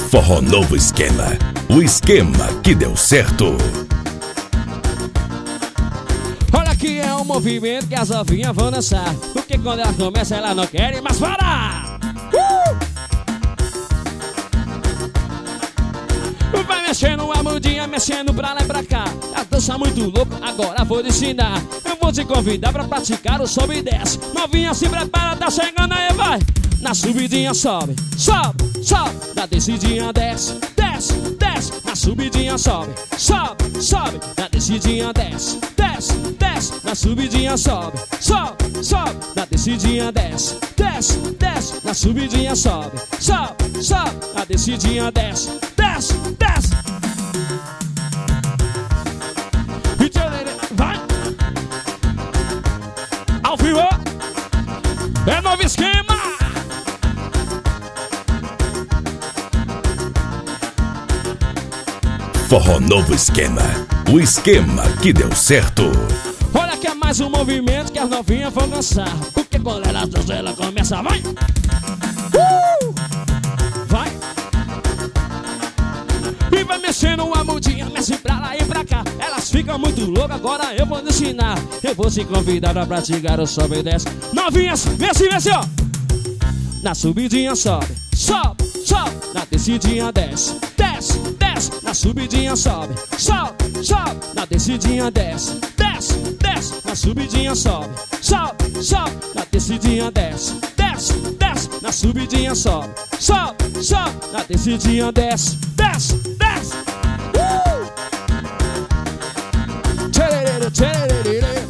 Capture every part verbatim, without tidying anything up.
Forró Novo Esquema, o esquema que deu certo. Olha que é um movimento que as novinhas vão dançar, porque quando elas começam elas não querem mais parar. uh! Vai mexendo a mudinha, mexendo pra lá e pra cá. A dança muito louco, agora vou te ensinar. Eu vou te convidar pra praticar o sobe e desce. Novinha se prepara, tá chegando aí, vai. Na subidinha sobe, sobe, sobe. Na descidinha desce, desce, desce. Na subidinha sobe, sobe, sobe. Na descidinha desce, desce, desce. Na subidinha sobe, sobe, sobe. Na descidinha desce, desce, desce. Na subidinha sobe, sobe, sobe. Na descidinha desce, desce, desce. Vai! Ao vivo! É novo esquema! Forró Novo Esquema, o esquema que deu certo. Olha que é mais um movimento que as novinhas vão dançar, porque quando elas dançam, ela começa, vai! Uh! Vai! E vai mexendo a mudinha, mexe pra lá e pra cá. Elas ficam muito loucas, agora eu vou te ensinar. Eu vou te convidar pra praticar o sobe e desce. Novinhas, vem assim, vem assim, ó. Na subidinha sobe, sobe, sobe. Na descidinha desce, desce, desce. Na subidinha sobe, sobe, sobe. Na descidinha desce, desce, desce. Na subidinha sobe, sobe, sobe. Na descidinha desce, desce, desce. Na subidinha sobe, sobe, sobe. Na descidinha desce, desce, desce. Uh! Tchererê, tchererê.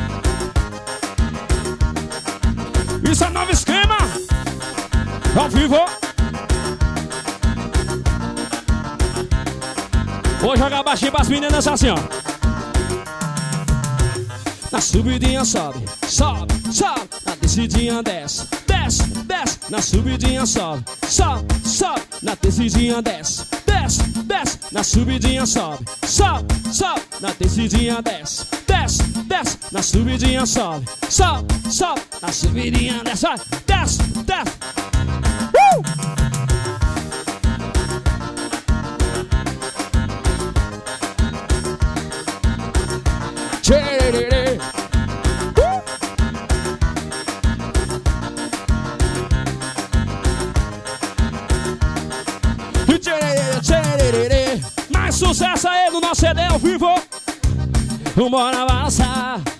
Isso é novo esquema. Ao vivo. Vou jogar baixinho pras meninas assim, ó. Na subidinha sobe, sobe, sobe. Na descidinha desce, desce, desce. Na subidinha sobe, sobe, sobe. Na descidinha desce, desce, desce. Na subidinha sobe, sobe, sobe. Na descidinha desce, desce, desce. Na subidinha sobe, sobe, sobe. Na subidinha desce, desce, desce. Uh! Tchererê. Uh! Tchererê, tchererê. Mais sucesso aí no nosso C D ao vivo. Vambora balançar.